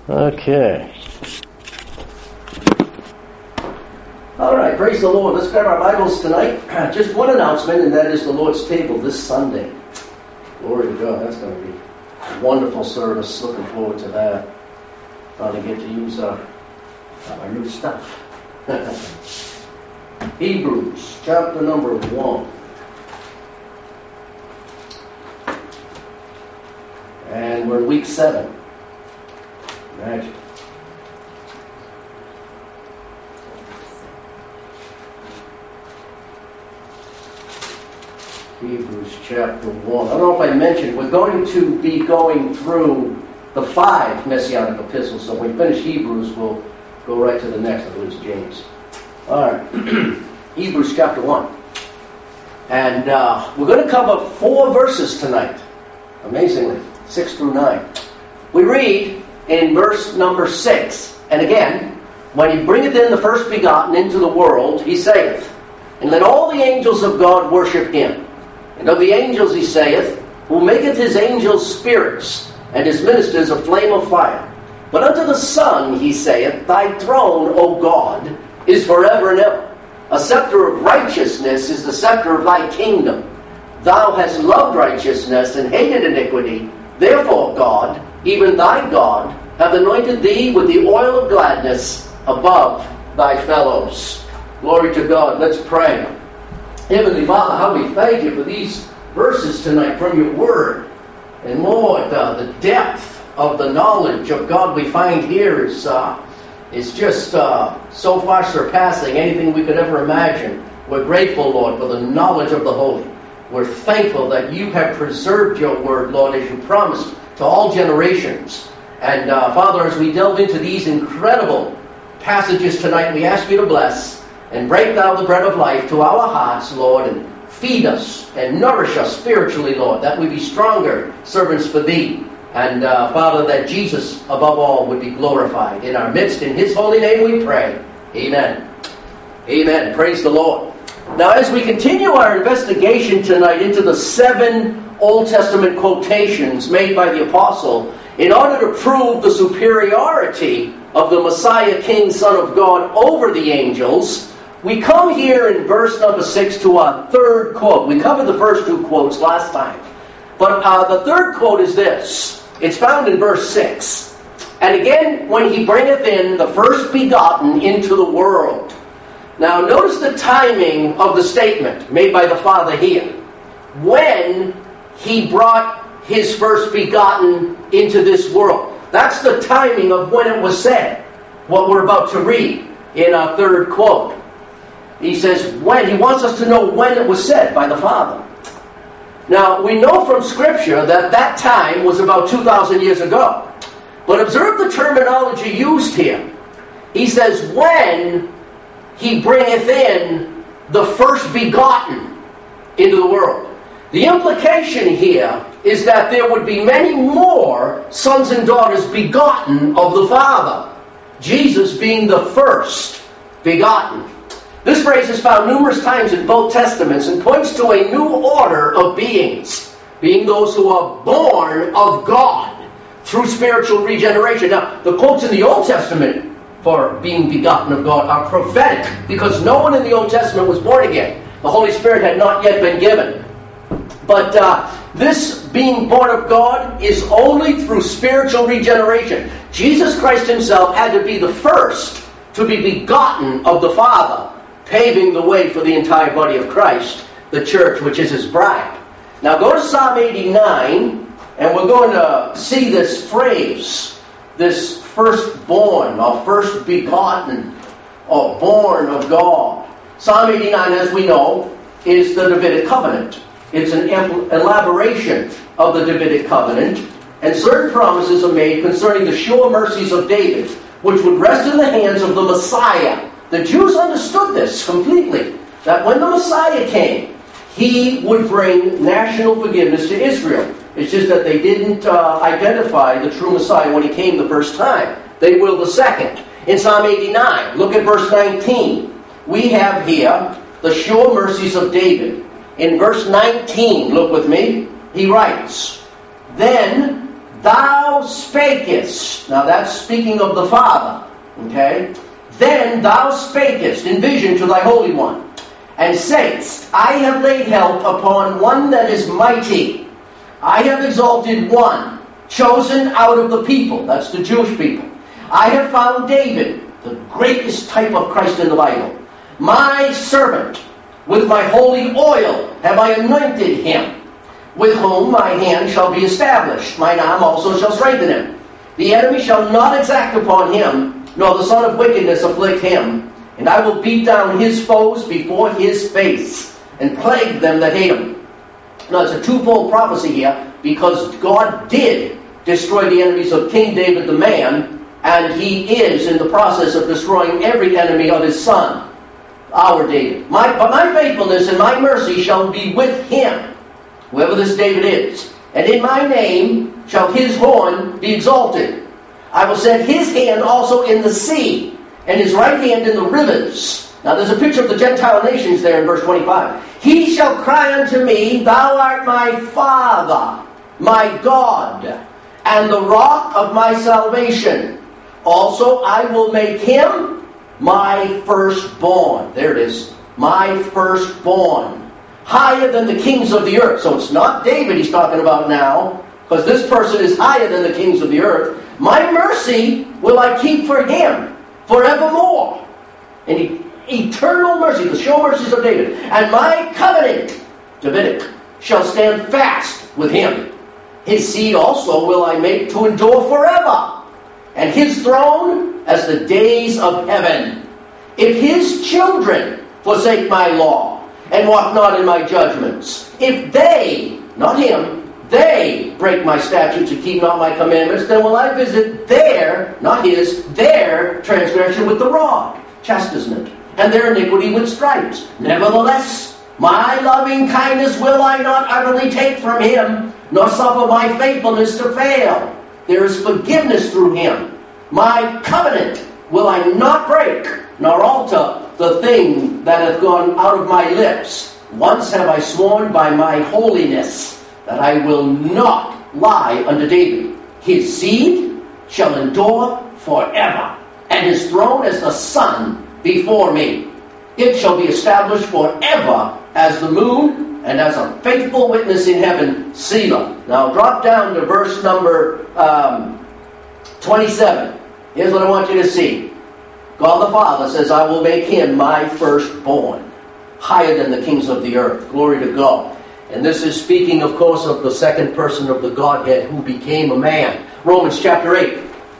Okay. All right, praise the Lord. Let's grab our Bibles tonight. Just one announcement, and that is the Lord's table this Sunday. Glory to God. That's going to be a wonderful service. Looking forward to that. Trying to get to use our new stuff. Hebrews, chapter number 1. And we're in week 7. Imagine. Hebrews chapter 1. I don't know if I mentioned, we're going to be going through the 5 Messianic epistles. So when we finish Hebrews, we'll go right to the next. I believe it's James. All right. Hebrews chapter 1. And we're going to cover 4 verses tonight. Amazingly. 6 through 9. We read in verse number 6, and again, when he bringeth in the first begotten into the world, he saith, and let all the angels of God worship him. And of the angels he saith, who maketh his angels spirits, and his ministers a flame of fire. But unto the Son he saith, thy throne, O God, is forever and ever. A scepter of righteousness is the scepter of thy kingdom. Thou hast loved righteousness and hated iniquity. Therefore, God, even thy God, hath anointed thee with the oil of gladness above thy fellows. Glory to God. Let's pray. Heavenly Father, how we thank you for these verses tonight from your word. And Lord, the depth of the knowledge of God we find here is just so far surpassing anything we could ever imagine. We're grateful, Lord, for the knowledge of the Holy. We're thankful that you have preserved your word, Lord, as you promised to all generations. And Father, as we delve into these incredible passages tonight, we ask you to bless and break down the bread of life to our hearts, Lord, and feed us and nourish us spiritually, Lord, that we be stronger servants for thee. And Father, that Jesus, above all, would be glorified in our midst. In his holy name we pray. Amen. Amen. Praise the Lord. Now, as we continue our investigation tonight into the 7 Old Testament quotations made by the Apostle in order to prove the superiority of the Messiah, King, Son of God over the angels, we come here in verse number 6 to our third quote. We covered the first 2 quotes last time. But the third quote is this. It's found in verse 6. And again, when he bringeth in the first begotten into the world. Now, notice the timing of the statement made by the Father here. When he brought his first begotten into this world. That's the timing of when it was said. What we're about to read in our third quote. He says when. He wants us to know when it was said by the Father. Now, we know from Scripture that that time was about 2,000 years ago. But observe the terminology used here. He says, when he bringeth in the first begotten into the world. The implication here is that there would be many more sons and daughters begotten of the Father. Jesus being the first begotten. This phrase is found numerous times in both Testaments and points to a new order of beings, being those who are born of God through spiritual regeneration. Now, the quotes in the Old Testament for being begotten of God are prophetic, because no one in the Old Testament was born again. The Holy Spirit had not yet been given. But this being born of God is only through spiritual regeneration. Jesus Christ himself had to be the first to be begotten of the Father, paving the way for the entire body of Christ, the church, which is his bride. Now go to Psalm 89, and we're going to see this phrase, this firstborn, or first begotten, or born of God. Psalm 89, as we know, is the Davidic covenant. It's an elaboration of the Davidic covenant, and certain promises are made concerning the sure mercies of David, which would rest in the hands of the Messiah. The Jews understood this completely, that when the Messiah came, he would bring national forgiveness to Israel. It's just that they didn't identify the true Messiah when he came the first time. They will the second. In Psalm 89, look at verse 19. We have here the sure mercies of David. In verse 19, look with me, he writes, Then thou spakest. Now that's speaking of the Father. Okay? Then thou spakest in vision to thy Holy One, and saidst, I have laid help upon one that is mighty. I have exalted one, chosen out of the people. That's the Jewish people. I have found David, the greatest type of Christ in the Bible. My servant, with my holy oil have I anointed him, with whom my hand shall be established. Mine arm also shall strengthen him. The enemy shall not exact upon him, nor the son of wickedness afflict him. And I will beat down his foes before his face, and plague them that hate him. Now it's a twofold prophecy here, because God did destroy the enemies of King David the man, and he is in the process of destroying every enemy of his son, our David. But my faithfulness and my mercy shall be with him, whoever this David is. And in my name shall his horn be exalted. I will set his hand also in the sea, and his right hand in the rivers. Now there's a picture of the Gentile nations there in verse 25. He shall cry unto me, thou art my Father, my God, and the rock of my salvation. Also I will make him my firstborn. There it is. My firstborn. Higher than the kings of the earth. So it's not David he's talking about now, because this person is higher than the kings of the earth. My mercy will I keep for him forevermore. And eternal mercy, the sure mercies of David. And my covenant, Davidic, shall stand fast with him. His seed also will I make to endure forever, and his throne as the days of heaven. If his children forsake my law, and walk not in my judgments, if they, not him, they break my statutes and keep not my commandments, then will I visit their, not his, their transgression with the rod, chastisement, and their iniquity with stripes. Nevertheless, my loving kindness will I not utterly take from him, nor suffer my faithfulness to fail. There is forgiveness through him. My covenant will I not break, nor alter the thing that hath gone out of my lips. Once have I sworn by my holiness, that I will not lie unto David. His seed shall endure forever, and his throne as the sun before me. It shall be established forever as the moon, and as a faithful witness in heaven, Selah. Now drop down to verse number 27. Here's what I want you to see. God the Father says, I will make him my firstborn, higher than the kings of the earth. Glory to God. And this is speaking, of course, of the second person of the Godhead who became a man. Romans chapter 8.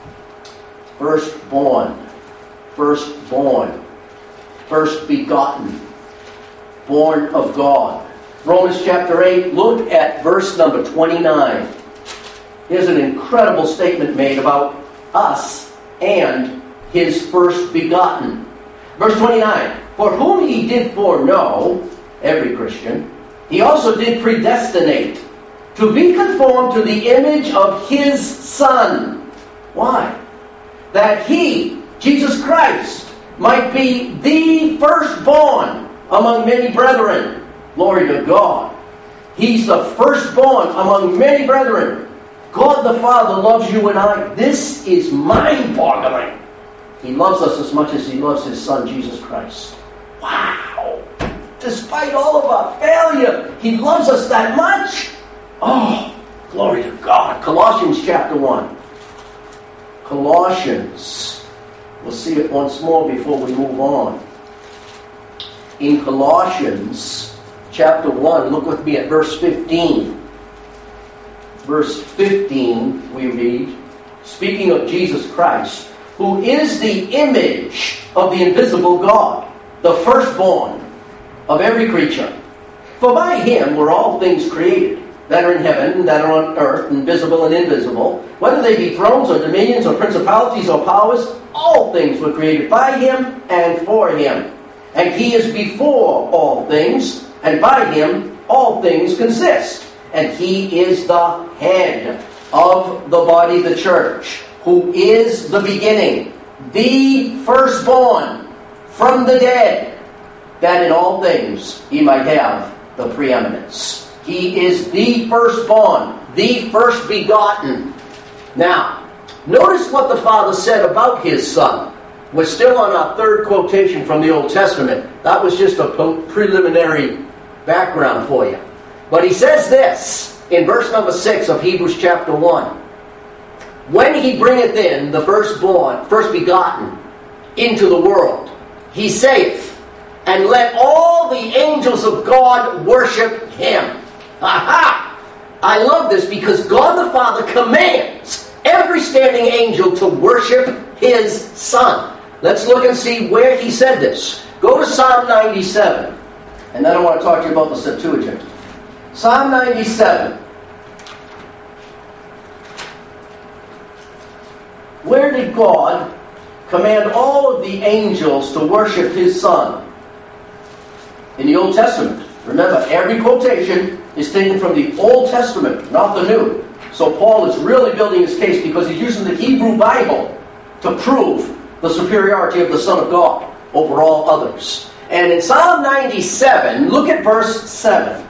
Firstborn. Firstborn. First begotten. Born of God. Romans chapter 8, look at verse number 29. Here's an incredible statement made about us and his first begotten. Verse 29. For whom he did foreknow, every Christian, he also did predestinate to be conformed to the image of his Son. Why? That he, Jesus Christ, might be the firstborn among many brethren. Glory to God. He's the firstborn among many brethren. God the Father loves you and I. This is mind-boggling. He loves us as much as he loves his Son, Jesus Christ. Wow. Despite all of our failure, he loves us that much. Oh, glory to God. Colossians chapter 1. Colossians. We'll see it once more before we move on. In Colossians chapter 1, look with me at verse 15. Verse 15, we read, speaking of Jesus Christ, who is the image of the invisible God, the firstborn of every creature. For by him were all things created, that are in heaven, that are on earth, and visible and invisible, whether they be thrones or dominions or principalities or powers, all things were created by him and for him. And he is before all things, and by him all things consist. And he is the head of the body, the church, who is the beginning, the firstborn from the dead, that in all things he might have the preeminence. He is the firstborn, the first begotten, Now, notice what the Father said about His Son. We're still on our third quotation from the Old Testament. That was just a preliminary background for you. But He says this in verse number 6 of Hebrews chapter 1. When He bringeth in the firstborn, first begotten, into the world, He saith, and let all the angels of God worship Him. Ha! I love this because God the Father commands every standing angel to worship His Son. Let's look and see where He said this. Go to Psalm 97. And then I want to talk to you about the Septuagint. Psalm 97. Where did God command all of the angels to worship His Son? In the Old Testament. Remember, every quotation is taken from the Old Testament, not the New. So Paul is really building his case because he's using the Hebrew Bible to prove the superiority of the Son of God over all others. And in Psalm 97, look at verse 7.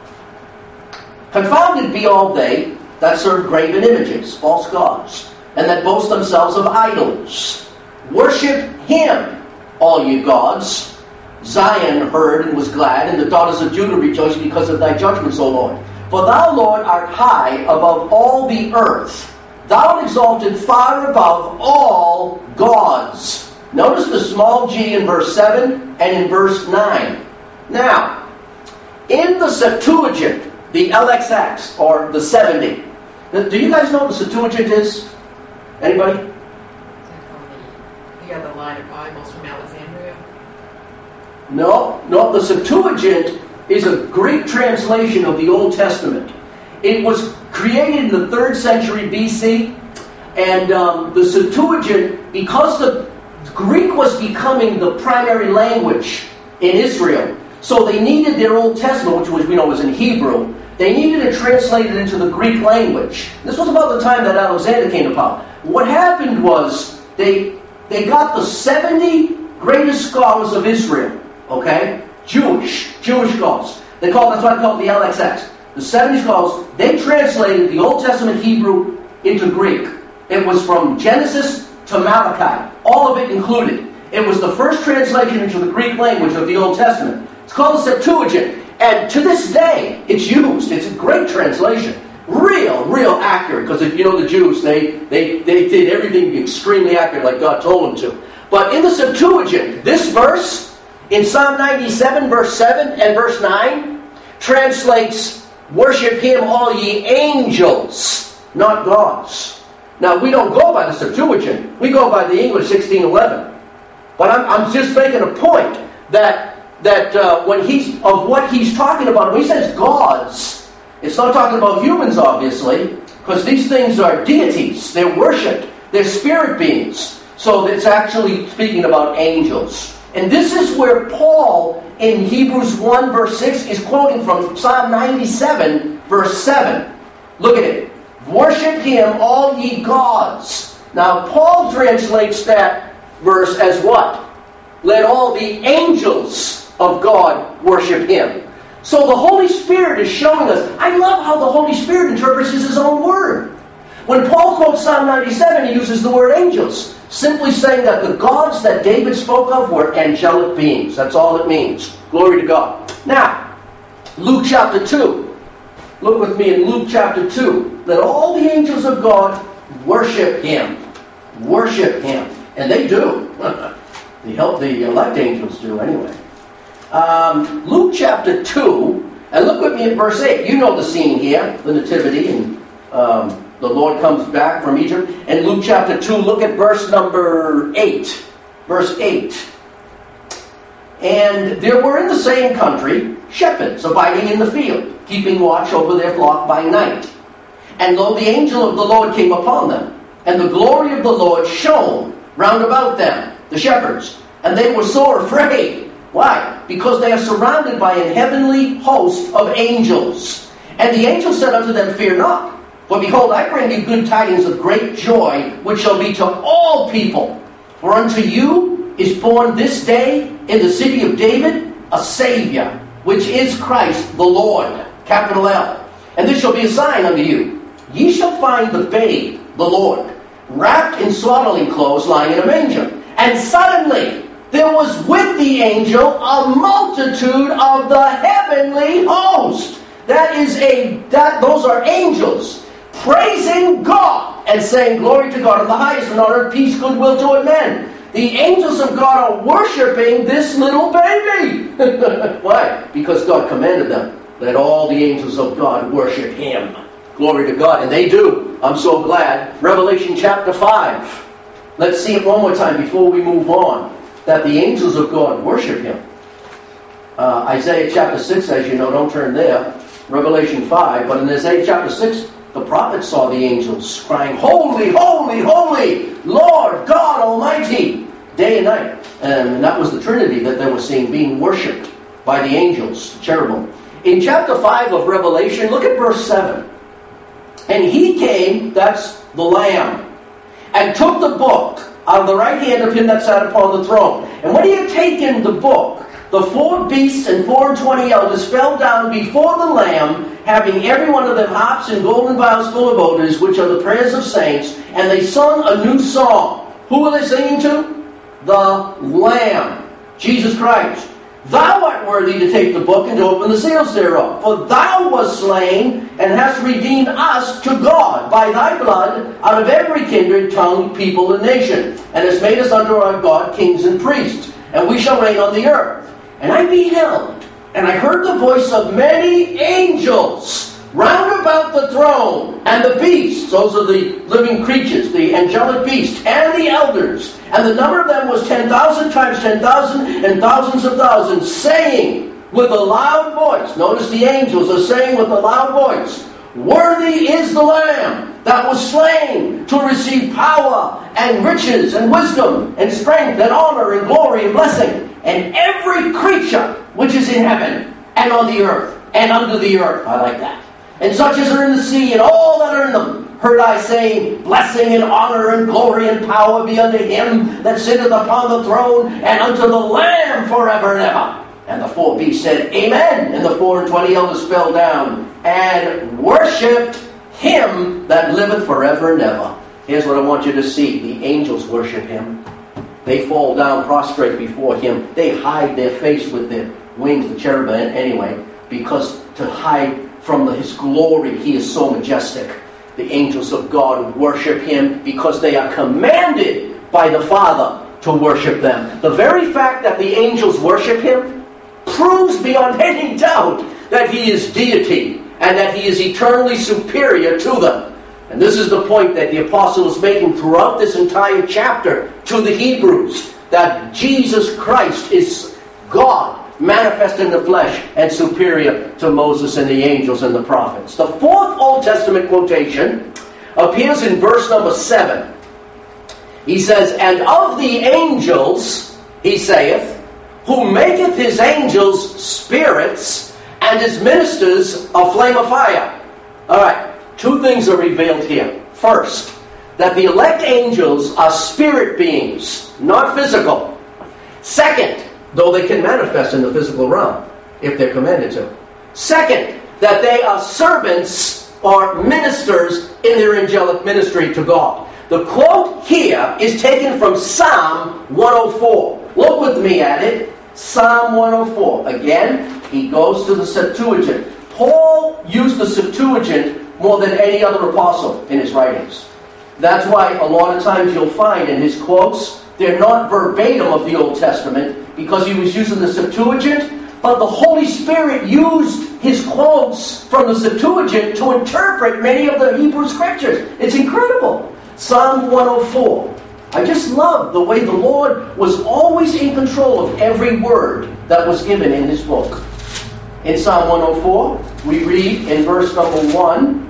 Confounded be all they that serve graven images, false gods, and that boast themselves of idols. Worship Him, all ye gods. Zion heard and was glad, and the daughters of Judah rejoiced because of thy judgments, O Lord. For thou, Lord, art high above all the earth. Thou art exalted far above all gods. Notice the small g in verse 7 and in verse 9. Now, in the Septuagint, the LXX, or the 70, do you guys know what the Septuagint is? Anybody? The other line of Bibles from Alexandria? No, the Septuagint is a Greek translation of the Old Testament. It was created in the 3rd century BC, and the Septuagint, because the Greek was becoming the primary language in Israel, so they needed their Old Testament, which we know was in Hebrew, they needed it translated into the Greek language. This was about the time that Alexander came about. What happened was they got the 70 greatest scholars of Israel, okay? Jewish scholars. That's why they call it the LXX. The 70 scholars, they translated the Old Testament Hebrew into Greek. It was from Genesis to Malachi, all of it included. It was the first translation into the Greek language of the Old Testament. It's called the Septuagint. And to this day, it's used. It's a great translation. Real accurate. Because if you know the Jews, they did everything extremely accurate like God told them to. But in the Septuagint, this verse, in Psalm 97, verse 7 and verse 9, translates, worship Him, all ye angels, not gods. Now, we don't go by the Septuagint. We go by the English 1611. But I'm just making a point that what he's talking about, when he says gods, it's not talking about humans, obviously, because these things are deities. They're worshipped. They're spirit beings. So it's actually speaking about angels. And this is where Paul, in Hebrews 1, verse 6, is quoting from Psalm 97, verse 7. Look at it. Worship Him, all ye gods. Now, Paul translates that verse as what? Let all the angels of God worship Him. So the Holy Spirit is showing us. I love how the Holy Spirit interprets His own word. When Paul quotes Psalm 97, he uses the word angels, simply saying that the gods that David spoke of were angelic beings. That's all it means. Glory to God. Now, Luke chapter 2. Look with me in Luke chapter 2. Let all the angels of God worship Him. Worship Him. And they do. The elect angels do anyway. Luke chapter 2, and look with me at verse 8. You know the scene here, the nativity, and the Lord comes back from Egypt. And Luke chapter 2, look at verse number 8. Verse 8. And there were in the same country shepherds abiding in the field, keeping watch over their flock by night. And lo, the angel of the Lord came upon them, and the glory of the Lord shone round about them, the shepherds, and they were sore afraid. Why? Because they are surrounded by an heavenly host of angels. And the angel said unto them, fear not, for behold, I bring you good tidings of great joy, which shall be to all people. For unto you is born this day in the city of David a Savior, which is Christ the Lord, capital L. And this shall be a sign unto you. Ye shall find the babe the Lord, wrapped in swaddling clothes, lying in a manger. And suddenly there was with the angel a multitude of the heavenly host. Those are angels praising God and saying, glory to God in the highest, and on earth peace, goodwill toward men. The angels of God are worshiping this little baby. Why? Because God commanded them. Let all the angels of God worship Him. Glory to God. And they do. I'm so glad. Revelation chapter 5. Let's see it one more time before we move on. That the angels of God worship Him. Isaiah chapter 6, as you know, don't turn there. Revelation 5. But in Isaiah chapter 6, the prophet saw the angels crying, holy, holy, holy, Lord God Almighty, day and night. And that was the Trinity that they were seeing being worshipped by the angels, cherubim. In chapter 5 of Revelation, look at verse 7. And He came, that's the Lamb, and took the book out of the right hand of Him that sat upon the throne. And when He had taken the book, the 4 beasts and 24 elders fell down before the Lamb, having every one of them harps and golden vials full of odors, which are the prayers of saints, and they sung a new song. Who were they singing to? The Lamb, Jesus Christ. Thou art worthy to take the book and to open the seals thereof. For Thou wast slain, and hast redeemed us to God by Thy blood out of every kindred, tongue, people, and nation, and hast made us unto our God kings and priests, and we shall reign on the earth. And I beheld, and I heard the voice of many angels round about the throne, and the beasts, those are the living creatures, the angelic beasts, and the elders. And the number of them was 10,000 times 10,000, and thousands of thousands, saying with a loud voice, notice the angels are saying with a loud voice, worthy is the Lamb that was slain to receive power, and riches, and wisdom, and strength, and honor, and glory, and blessing. And every creature which is in heaven, and on the earth, and under the earth. I like that. And such as are in the sea, and all that are in them, heard I saying, blessing, and honor, and glory, and power be unto Him that sitteth upon the throne, and unto the Lamb forever and ever. And the 4 beasts said, Amen. And the 24 elders fell down, and worshipped Him that liveth forever and ever. Here's what I want you to see. The angels worship Him. They fall down prostrate before Him. They hide their face with their wings, the cherubim anyway, because to hide from His glory, He is so majestic. The angels of God worship Him because they are commanded by the Father to worship them. The very fact that the angels worship Him proves beyond any doubt that He is deity and that He is eternally superior to them. And this is the point that the apostle is making throughout this entire chapter to the Hebrews, that Jesus Christ is God manifest in the flesh and superior to Moses and the angels and the prophets. The 4th Old Testament quotation appears in verse number 7. He says, and of the angels, He saith, who maketh His angels spirits, and His ministers a flame of fire. All right. 2 things are revealed here. First, that the elect angels are spirit beings, not physical. Second, though they can manifest in the physical realm, if they're commanded to. Second, that they are servants or ministers in their angelic ministry to God. The quote here is taken from Psalm 104. Look with me at it. Psalm 104. Again, he goes to the Septuagint. Paul used the Septuagint more than any other apostle in his writings. That's why a lot of times you'll find in his quotes, they're not verbatim of the Old Testament because he was using the Septuagint, but the Holy Spirit used his quotes from the Septuagint to interpret many of the Hebrew Scriptures. It's incredible. Psalm 104. I just love the way the Lord was always in control of every word that was given in His book. In Psalm 104, we read in verse number 1,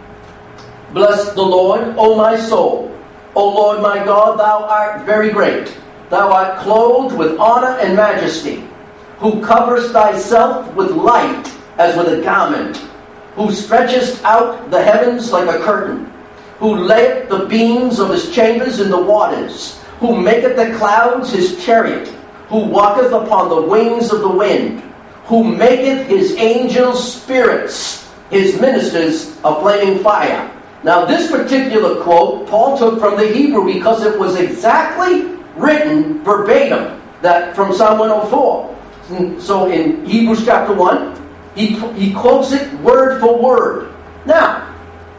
bless the Lord, O my soul. O Lord my God, Thou art very great. Thou art clothed with honor and majesty, who coverest Thyself with light as with a garment, who stretchest out the heavens like a curtain, who layeth the beams of His chambers in the waters, who maketh the clouds His chariot, who walketh upon the wings of the wind, who maketh His angels spirits, His ministers a flaming fire. Now, this particular quote, Paul took from the Hebrew because it was exactly written verbatim from Psalm 104. So in Hebrews chapter 1, he quotes it word for word. Now,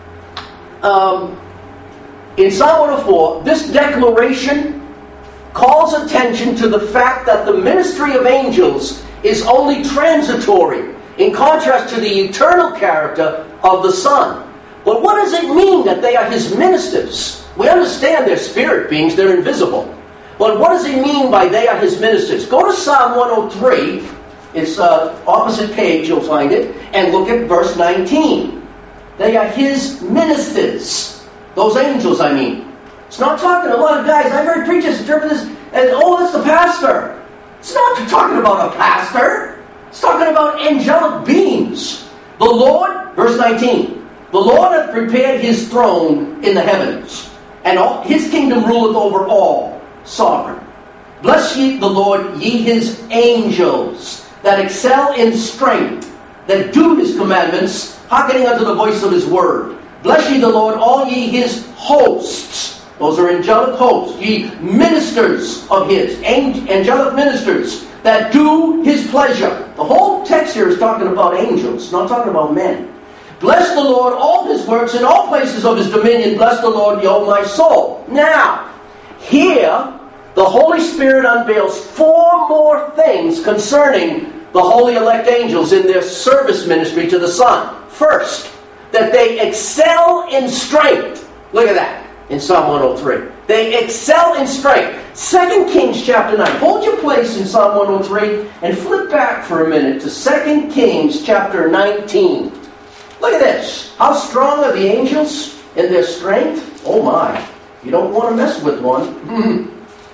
in Psalm 104, this declaration calls attention to the fact that the ministry of angels is only transitory in contrast to the eternal character of the Son. But what does it mean that they are His ministers? We understand they're spirit beings, they're invisible. But what does it mean by they are His ministers? Go to Psalm 103, it's opposite page, you'll find it, and look at verse 19. They are His ministers. Those angels, I mean. It's not talking, a lot of guys, I've heard preachers interpret this as, oh, that's the pastor. It's not talking about a pastor. It's talking about angelic beings. The Lord, verse 19, the Lord hath prepared His throne in the heavens, and His kingdom ruleth over all, sovereign. Bless ye the Lord, ye His angels, that excel in strength, that do His commandments, hearkening unto the voice of His word. Bless ye the Lord, all ye His hosts. Those are angelic hosts. Ye ministers of His, angelic ministers, that do His pleasure. The whole text here is talking about angels, not talking about men. Bless the Lord, all His works, in all places of His dominion. Bless the Lord, O my soul. Now, here, the Holy Spirit unveils 4 more things concerning the holy elect angels in their service ministry to the Son. First, that they excel in strength. Look at that in Psalm 103. They excel in strength. 2 Kings chapter 9. Hold your place in Psalm 103 and flip back for a minute to 2 Kings chapter 19. Look at this. How strong are the angels in their strength? Oh my. You don't want to mess with one.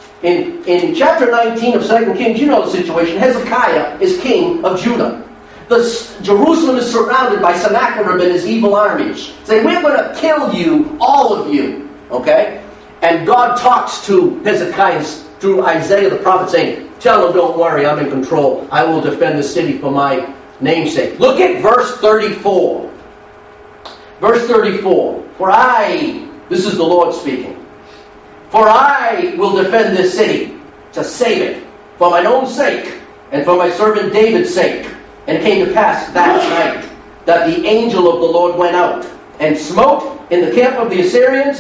In chapter 19 of 2 Kings, you know the situation. Hezekiah is king of Judah. Jerusalem is surrounded by Sennacherib and his evil armies. Say, we're going to kill you, all of you. Okay? And God talks to Hezekiah through Isaiah the prophet saying, tell him, don't worry, I'm in control. I will defend the city for my namesake. Look at verse 34. Verse 34. This is the Lord speaking. For I will defend this city to save it for mine own sake and for my servant David's sake. And it came to pass that night that the angel of the Lord went out and smote in the camp of the Assyrians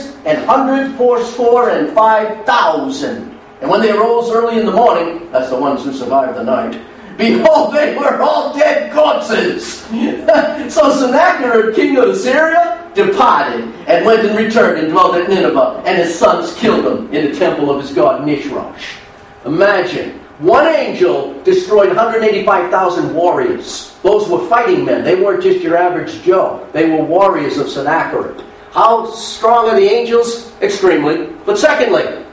185,000. And when they arose early in the morning, that's the ones who survived the night, behold, they were all dead corpses. So Sennacherib, king of Assyria, departed and went and returned and dwelt at Nineveh, and his sons killed him in the temple of his god Nishrosh. Imagine, one angel destroyed 185,000 warriors. Those were fighting men. They weren't just your average Joe. They were warriors of Sennacherib. How strong are the angels? Extremely. But secondly,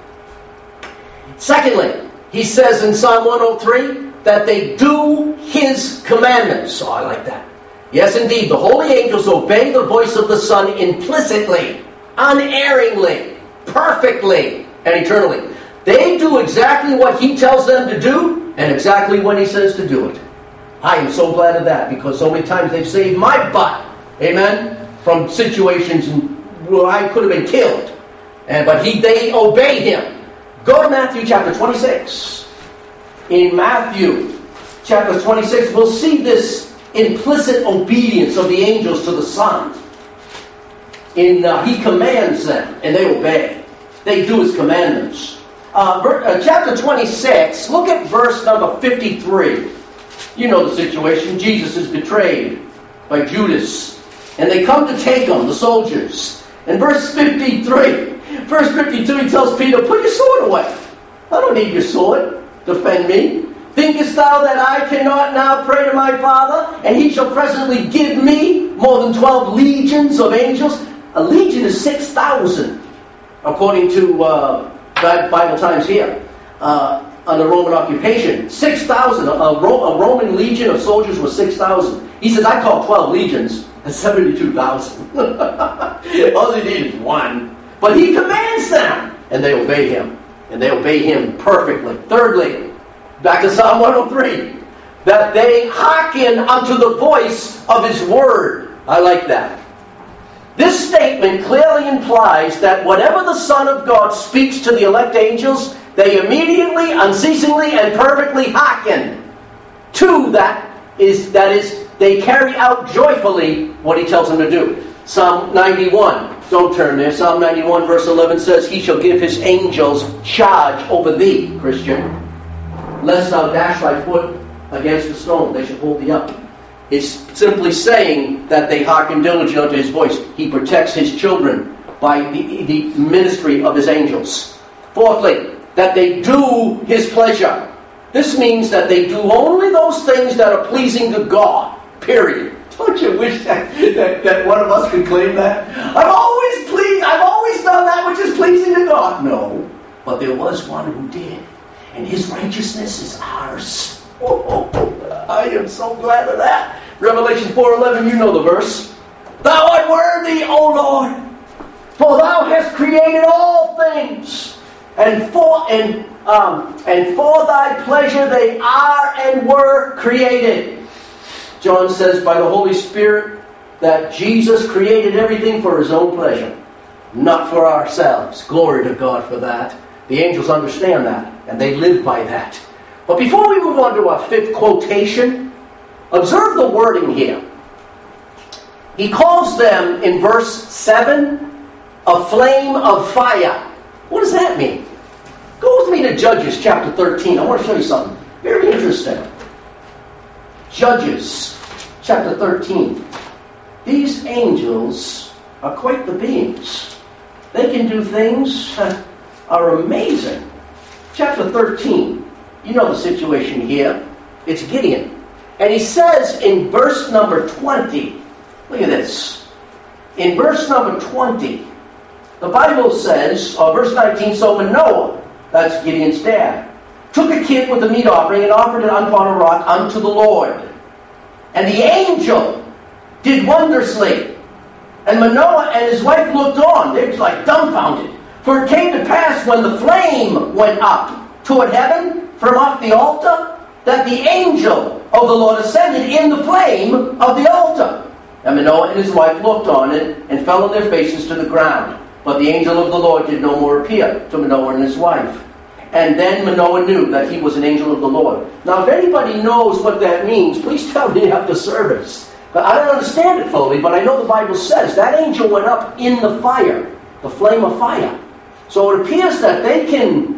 he says in Psalm 103 that they do His commandments. Oh, I like that. Yes, indeed, the holy angels obey the voice of the Son implicitly, unerringly, perfectly, and eternally. They do exactly what He tells them to do, and exactly when He says to do it. I am so glad of that, because so many times they've saved my butt, amen, from situations where I could have been killed. But they obey Him. Go to Matthew chapter 26. In Matthew chapter 26, we'll see this implicit obedience of the angels to the Son. He commands them, and they obey. They do His commandments. Chapter 26, look at verse number 53. You know the situation. Jesus is betrayed by Judas, and they come to take Him, the soldiers. In verse 52, He tells Peter, put your sword away. I don't need your sword. Defend me. Thinkest thou that I cannot now pray to my Father, and He shall presently give me more than 12 legions of angels? A legion is 6,000, according to Bible Times here, under Roman occupation. 6,000. A Roman legion of soldiers was 6,000. He says, I call 12 legions. That's 72,000. All they need is one. But He commands them, and they obey Him. And they obey Him perfectly. Thirdly, back to Psalm 103, that they hearken unto the voice of His word. I like that. This statement clearly implies that whatever the Son of God speaks to the elect angels, they immediately, unceasingly, and perfectly hearken to that is, they carry out joyfully what he tells them to do. Psalm 91, don't turn there, Psalm 91 verse 11 says, he shall give his angels charge over thee, Christian, lest thou dash thy foot against a stone. They shall hold thee up. It's simply saying that they hearken diligently unto his voice. He protects his children by the ministry of his angels. Fourthly, that they do his pleasure. This means that they do only those things that are pleasing to God. Period. Don't you wish that one of us could claim that? I've always done that which is pleasing to God. No, but there was one who did. And his righteousness is ours. I am so glad of that. Revelation 4:11, you know the verse. Thou art worthy, O Lord, for thou hast created all things, and for thy pleasure they are and were created. John says by the Holy Spirit that Jesus created everything for his own pleasure, not for ourselves. Glory to God for that. The angels understand that, and they live by that. But before we move on to our fifth quotation, observe the wording here. He calls them, in verse 7, a flame of fire. What does that mean? Go with me to Judges chapter 13. I want to show you something very interesting. Judges chapter 13. These angels are quite the beings. They can do things that are amazing. Chapter 13. You know the situation here. It's Gideon. And he says in verse number 20, look at this. In verse number 20, the Bible says, or verse 19, so Manoah, that's Gideon's dad, took a kid with a meat offering and offered it upon a rock unto the Lord. And the angel did wondrously. And Manoah and his wife looked on. They were like dumbfounded. For it came to pass when the flame went up toward heaven from off the altar, that the angel of the Lord ascended in the flame of the altar. And Manoah and his wife looked on it and fell on their faces to the ground. But the angel of the Lord did no more appear to Manoah and his wife. And then Manoah knew that he was an angel of the Lord. Now, if anybody knows what that means, please tell me after service. But I don't understand it fully, but I know the Bible says that angel went up in the fire, the flame of fire. So it appears that they can,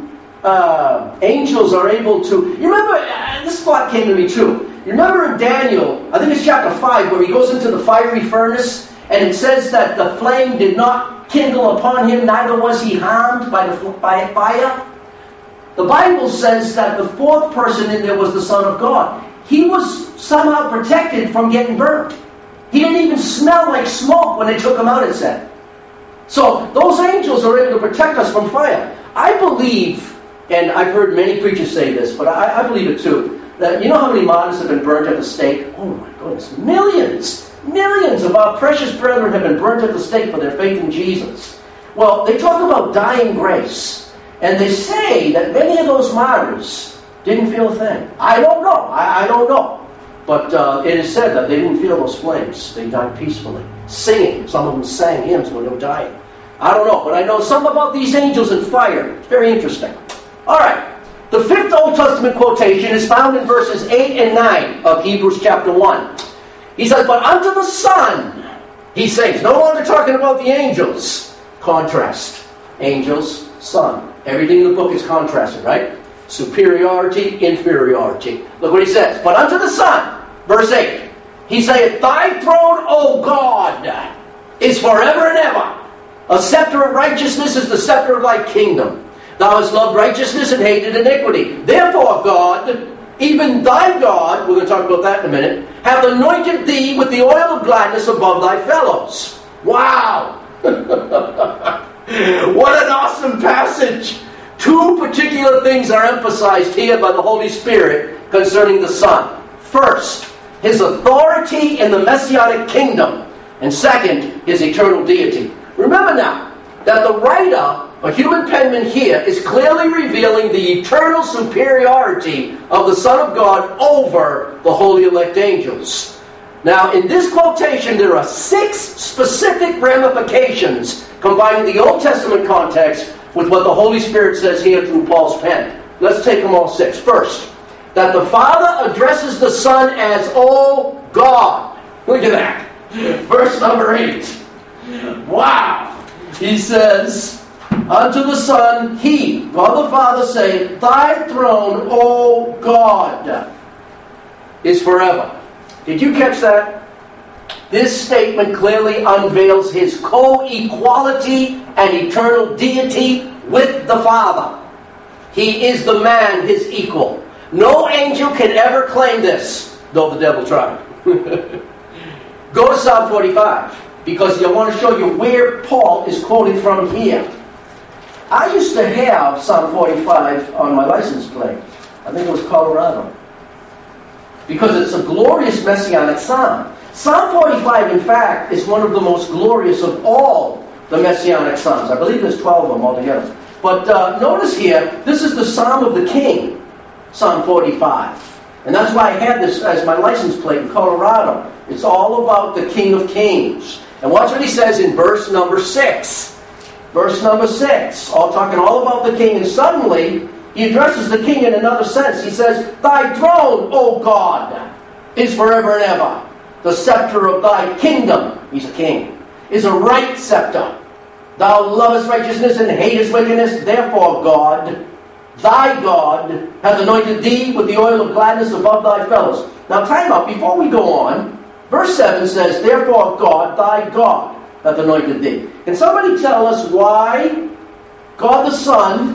angels are able to, you remember, this thought came to me too. You remember in Daniel, I think it's chapter 5, where he goes into the fiery furnace, and it says that the flame did not kindle upon him, neither was he harmed by fire. The Bible says that the fourth person in there was the Son of God. He was somehow protected from getting burnt. He didn't even smell like smoke when they took him out, it said. So those angels are able to protect us from fire. I believe, and I've heard many preachers say this, but I believe it too, that you know how many martyrs have been burnt at the stake? Oh my goodness, millions! Millions of our precious brethren have been burnt at the stake for their faith in Jesus. Well, they talk about dying grace. And they say that many of those martyrs didn't feel a thing. I don't know. I don't know. But it is said that they didn't feel those flames. They died peacefully. Singing. Some of them sang hymns when they were dying. I don't know. But I know some about these angels in fire. It's very interesting. All right. The fifth Old Testament quotation is found in verses 8 and 9 of Hebrews chapter 1. He says, but unto the Son, he sings. No longer talking about the angels. Contrast. Angels, Son. Everything in the book is contrasted, right? Superiority, inferiority. Look what he says. But unto the Son, verse 8, he saith, thy throne, O God, is forever and ever. A scepter of righteousness is the scepter of thy kingdom. Thou hast loved righteousness and hated iniquity. Therefore, God, even thy God, we're going to talk about that in a minute, hath anointed thee with the oil of gladness above thy fellows. Wow! What an awesome passage! Two particular things are emphasized here by the Holy Spirit concerning the Son. First, his authority in the Messianic kingdom. And second, his eternal deity. Remember now that the writer, a human penman here, is clearly revealing the eternal superiority of the Son of God over the holy elect angels. Now, in this quotation, there are 6 specific ramifications combining the Old Testament context with what the Holy Spirit says here through Paul's pen. Let's take them all 6. First, that the Father addresses the Son as, "O God." Look at that. Verse number 8. Wow. He says, unto the Son, He, God the Father, saying, "Thy throne, O God, is forever." Did you catch that? This statement clearly unveils His co-equality and eternal deity with the Father. He is the man, His equal. No angel can ever claim this, though the devil tried. Go to Psalm 45, because I want to show you where Paul is quoting from here. I used to have Psalm 45 on my license plate. I think it was Colorado. Because it's a glorious messianic psalm. Psalm 45, in fact, is one of the most glorious of all the messianic psalms. I believe there's 12 of them altogether. But notice here, this is the Psalm of the King, Psalm 45. And that's why I had this as my license plate in Colorado. It's all about the King of Kings. And watch what he says in verse number 6. Verse number 6, talking all about the King. And suddenly, he addresses the King in another sense. He says, "Thy throne, O God, is forever and ever. The scepter of thy kingdom," he's a king, "is a right scepter. Thou lovest righteousness and hatest wickedness. Therefore, God, thy God, hath anointed thee with the oil of gladness above thy fellows." Now, time out. Before we go on, verse 7 says, "Therefore, God, thy God, hath anointed thee." Can somebody tell us why God the Son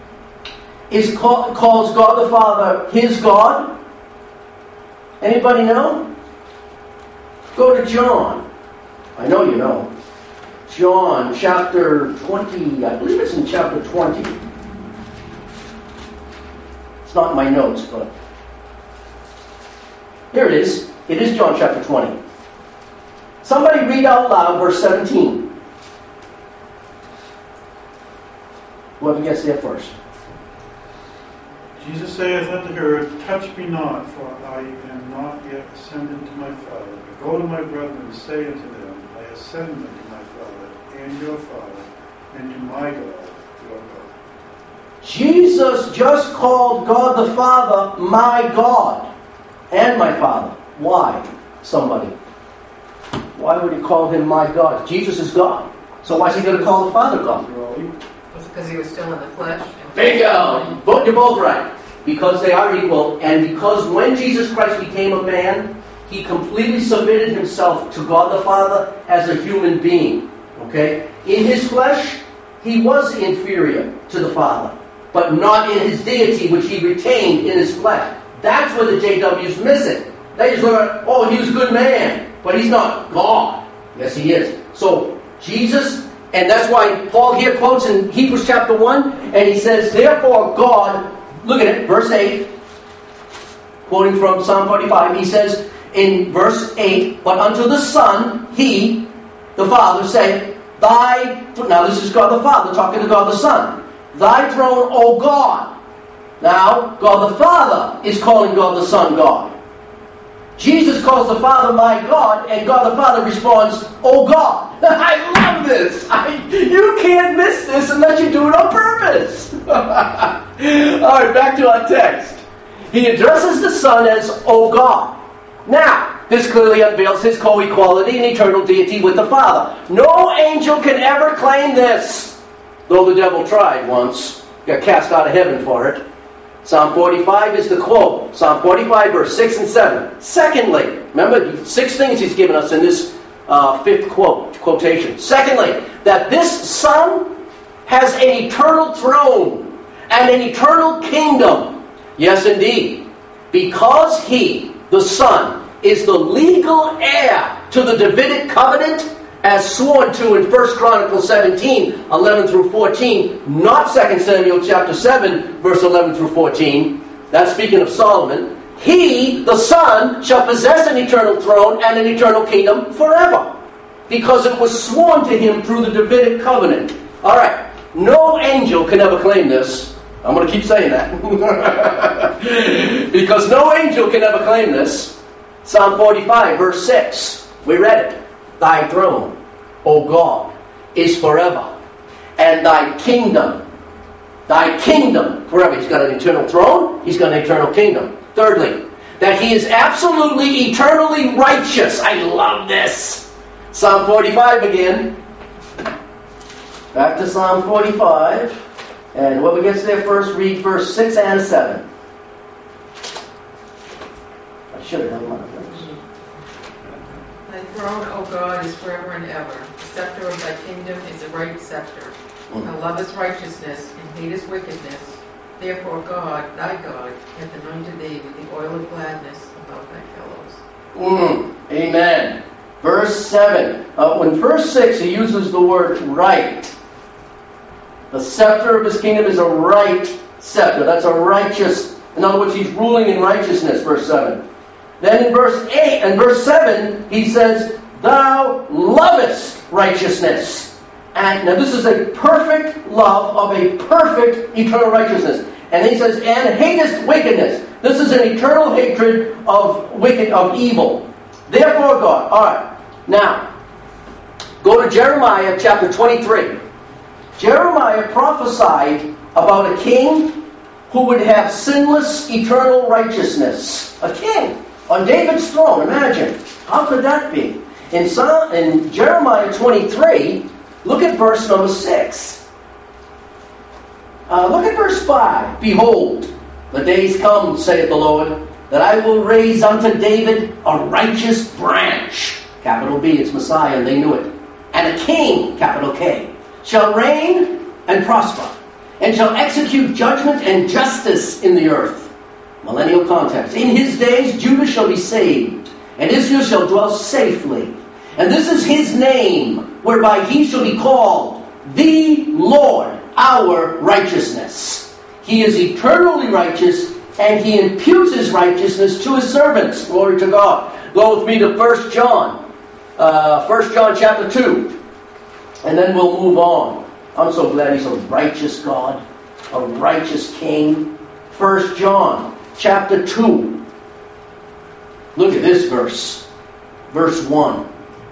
calls God the Father His God? Anybody know? Go to John. I know you know. John chapter 20. I believe it's in chapter 20. It's not in my notes, but here it is. It is John chapter 20. Somebody read out loud verse 17. Whoever gets there first. Jesus saith unto her, "Touch me not, for I am not yet ascended to my Father. But go to my brethren and say unto them, I ascend unto my Father and your Father, and to my God, your God." Jesus just called God the Father my God and my Father. Why? Somebody. Why would he call him my God? Jesus is God. So why is he going to call the Father God? Was it because he was still in the flesh? Bingo! You're both right. Because they are equal, and because when Jesus Christ became a man, he completely submitted himself to God the Father as a human being. Okay? In his flesh, he was inferior to the Father, but not in his deity, which he retained in his flesh. That's where the JW's missing. They just look at, oh, he was a good man, but he's not God. Yes, he is. So, Jesus, and that's why Paul here quotes in Hebrews chapter 1, and he says, "Therefore God," look at it, verse 8, quoting from Psalm 45, he says in verse 8, "But unto the Son, He, the Father, said, Thy," now this is God the Father talking to God the Son, "Thy throne, O God." Now, God the Father is calling God the Son God. Jesus calls the Father my God, and God the Father responds, "Oh God." I love this. You can't miss this unless you do it on purpose. All right, back to our text. He addresses the Son as, "Oh God." Now, this clearly unveils his co-equality and eternal deity with the Father. No angel can ever claim this, though the devil tried once. Got cast out of heaven for it. Psalm 45 is the quote. Psalm 45, verse 6 and 7. Secondly, remember, 6 things he's given us in this 5th quotation. Secondly, that this Son has an eternal throne and an eternal kingdom. Yes, indeed. Because he, the Son, is the legal heir to the Davidic covenant, as sworn to in 1 Chronicles 17, 11 through 14, not 2 Samuel chapter 7, verse 11 through 14. That's speaking of Solomon. He, the Son, shall possess an eternal throne and an eternal kingdom forever, because it was sworn to him through the Davidic covenant. All right, no angel can ever claim this. I'm going to keep saying that. Because no angel can ever claim this. Psalm 45, verse 6. We read it. Thy throne, O God, is forever, and thy kingdom forever. He's got an eternal throne. He's got an eternal kingdom. Thirdly, that he is absolutely, eternally righteous. I love this. Psalm 45 again. Back to Psalm 45. And whoever gets there first, read verse 6 and 7. I should have done one of those. Thy throne, O God, is forever and ever. The scepter of thy kingdom is a right scepter. Thou lovest righteousness and hatest wickedness. Therefore God, thy God, hath anointed thee with the oil of gladness above thy fellows. Amen. Verse 7. In verse 6, he uses the word right. The scepter of his kingdom is a right scepter. That's a righteous. In other words, he's ruling in righteousness, verse 7. Then in verse 8 and verse 7, he says, thou lovest righteousness. And now this is a perfect love of a perfect eternal righteousness. And he says, and hatest wickedness. This is an eternal hatred of evil. Therefore God. All right. Now, go to Jeremiah chapter 23. Jeremiah prophesied about a king who would have sinless eternal righteousness. A king on David's throne. Imagine. How could that be? In Jeremiah 23, look at verse number 6. Look at verse 5. Behold, the days come, saith the Lord, that I will raise unto David a righteous branch. Capital B, it's Messiah, and they knew it. And a king, capital K, shall reign and prosper, and shall execute judgment and justice in the earth. Millennial context. In his days Judah shall be saved, and Israel shall dwell safely. And this is his name, whereby he shall be called the Lord, our righteousness. He is eternally righteous, and he imputes his righteousness to his servants. Glory to God. Go with me to 1 John. 1 John chapter 2. And then we'll move on. I'm so glad he's a righteous God, a righteous King. 1 John chapter 2. Look at this verse. Verse 1.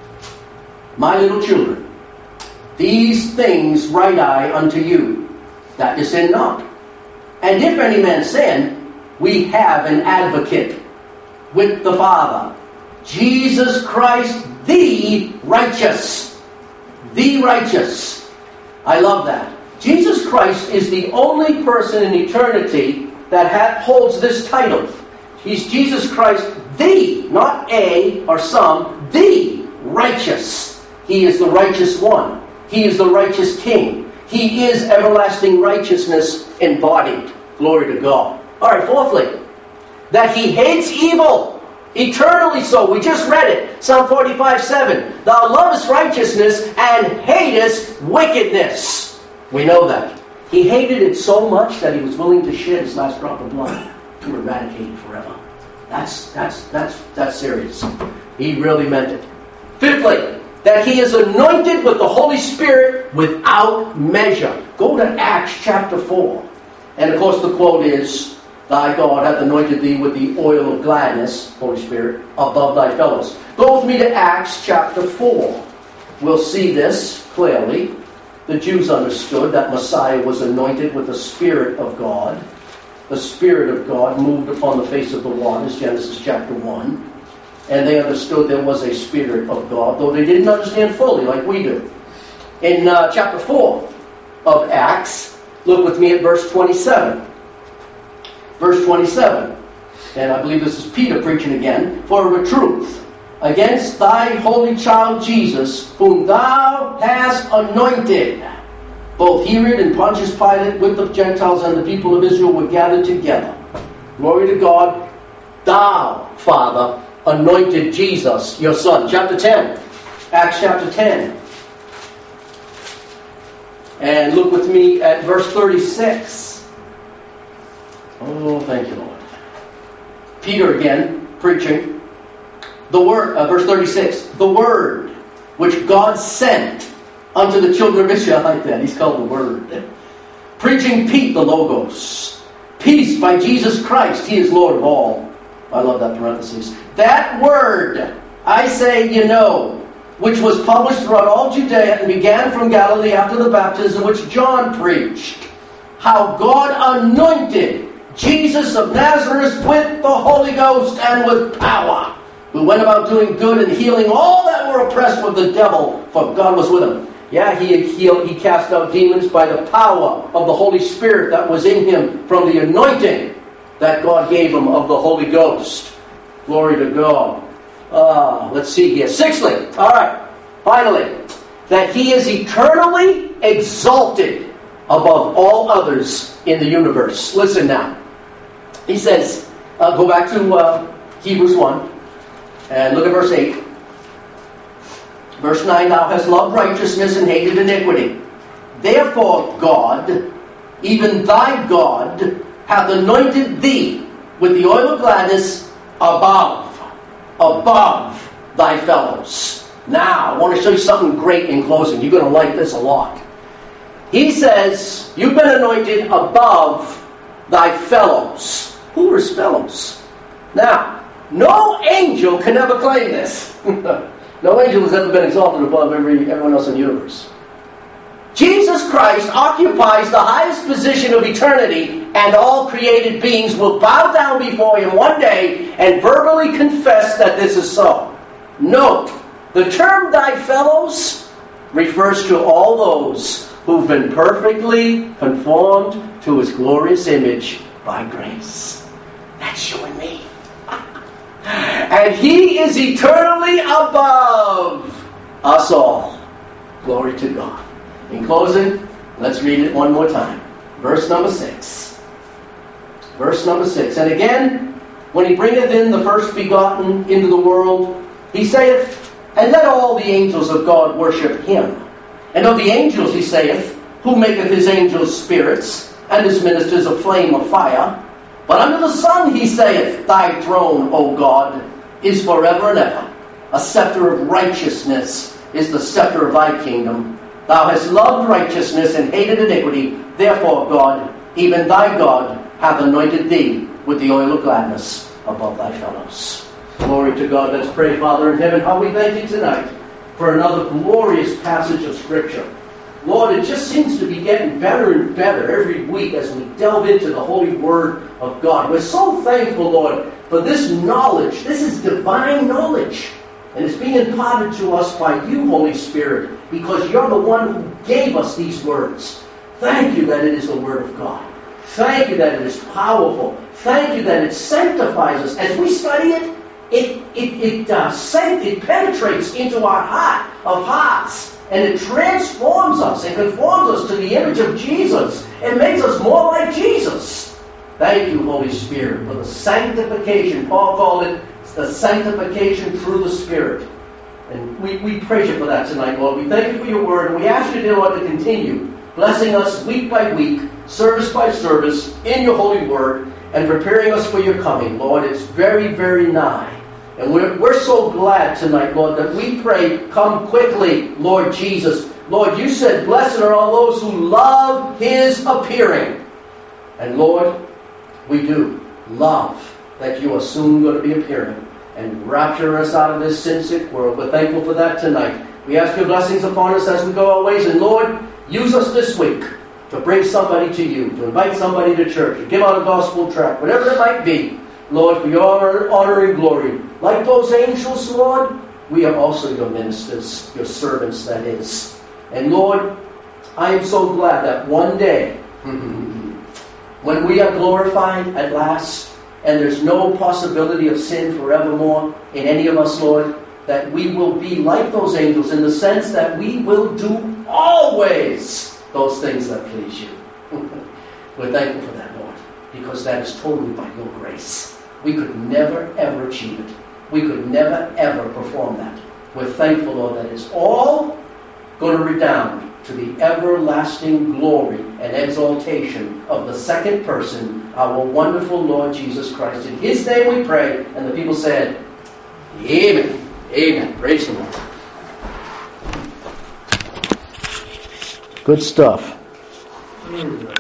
My little children, these things write I unto you, that you sin not. And if any man sin, we have an advocate with the Father, Jesus Christ, the righteous. The righteous. I love that. Jesus Christ is the only person in eternity that holds this title. He's Jesus Christ, the, not a or some, the righteous. He is the righteous one. He is the righteous King. He is everlasting righteousness embodied. Glory to God. All right, fourthly, that he hates evil, eternally so. We just read it. Psalm 45:7. Thou lovest righteousness and hatest wickedness. We know that. He hated it so much that he was willing to shed his last drop of blood to eradicate it forever. That's serious. He really meant it. Fifthly, that he is anointed with the Holy Spirit without measure. Go to Acts chapter 4. And of course the quote is, thy God hath anointed thee with the oil of gladness, Holy Spirit, above thy fellows. Go with me to Acts chapter 4. We'll see this clearly. The Jews understood that Messiah was anointed with the Spirit of God. The Spirit of God moved upon the face of the waters, Genesis chapter 1. And they understood there was a Spirit of God, though they didn't understand fully like we do. In chapter 4 of Acts, look with me at verse 27. Verse 27. And I believe this is Peter preaching again. For of a truth, against thy holy child Jesus, whom thou hast anointed, both Herod and Pontius Pilate with the Gentiles and the people of Israel were gathered together. Glory to God. Thou, Father, anointed Jesus, your Son. Chapter 10. Acts chapter 10. And look with me at verse 36. Oh, thank you, Lord. Peter again, preaching. The word, verse 36. The word which God sent unto the children of Israel. I like that. He's called the Word. Preaching Pete, the Logos. Peace by Jesus Christ. He is Lord of all. I love that parenthesis. That word, I say you know, which was published throughout all Judea and began from Galilee after the baptism which John preached, how God anointed Jesus of Nazareth with the Holy Ghost and with power, who went about doing good and healing all that were oppressed with the devil, for God was with him. Yeah, he cast out demons by the power of the Holy Spirit that was in him from the anointing that God gave him of the Holy Ghost. Glory to God. Let's see here. Sixthly, all right, finally, that he is eternally exalted above all others in the universe. Listen now. He says, go back to Hebrews 1, and look at verse 8. Verse 9, thou hast loved righteousness and hated iniquity. Therefore God, even thy God, hath anointed thee with the oil of gladness above thy fellows. Now, I want to show you something great in closing. You're going to like this a lot. He says, you've been anointed above thy fellows. Who are his fellows? Now, no angel can ever claim this. No angel has ever been exalted above everyone else in the universe. Jesus Christ occupies the highest position of eternity, and all created beings will bow down before him one day and verbally confess that this is so. Note, the term thy fellows refers to all those who've been perfectly conformed to his glorious image by grace. That's you and me. And he is eternally above us all. Glory to God. In closing, let's read it one more time. Verse number 6. Verse number 6. And again, when he bringeth in the first begotten into the world, he saith, and let all the angels of God worship him. And of the angels he saith, who maketh his angels spirits, and his ministers a flame of fire. But under the sun he saith, thy throne, O God, is forever and ever. A scepter of righteousness is the scepter of thy kingdom. Thou hast loved righteousness and hated iniquity. Therefore, God, even thy God, hath anointed thee with the oil of gladness above thy fellows. Glory to God. Let's pray, Father in heaven, how we thank you tonight for another glorious passage of Scripture. Lord, it just seems to be getting better and better every week as we delve into the holy word of God. We're so thankful, Lord, for this knowledge. This is divine knowledge. And it's being imparted to us by you, Holy Spirit, because you're the one who gave us these words. Thank you that it is the Word of God. Thank you that it is powerful. Thank you that it sanctifies us. As we study it, it penetrates into our heart of hearts, and it transforms us and conforms us to the image of Jesus. It makes us more like Jesus. Thank you, Holy Spirit, for the sanctification. Paul called it the sanctification through the Spirit. And we praise you for that tonight, Lord. We thank you for your word, and we ask you, dear Lord, to continue blessing us week by week, service by service, in your holy word, and preparing us for your coming, Lord. It's very, very nigh. And we're so glad tonight, Lord, that we pray, come quickly, Lord Jesus. Lord, you said, blessed are all those who love his appearing. And Lord, we do love that you are soon going to be appearing and rapture us out of this sin-sick world. We're thankful for that tonight. We ask your blessings upon us as we go our ways. And Lord, use us this week to bring somebody to you, to invite somebody to church, to give out a gospel tract, whatever it might be. Lord, for your honor and glory. Like those angels, Lord, we are also your ministers, your servants, that is. And Lord, I am so glad that one day, when we are glorified at last, and there's no possibility of sin forevermore in any of us, Lord, that we will be like those angels in the sense that we will do always those things that please you. We're thankful for that, Lord, because that is totally by your grace. We could never, ever achieve it. We could never, ever perform that. We're thankful, Lord, that it's all going to redound to the everlasting glory and exaltation of the second person, our wonderful Lord Jesus Christ. In his name we pray, and the people said, Amen. Amen. Praise the Lord. Good stuff.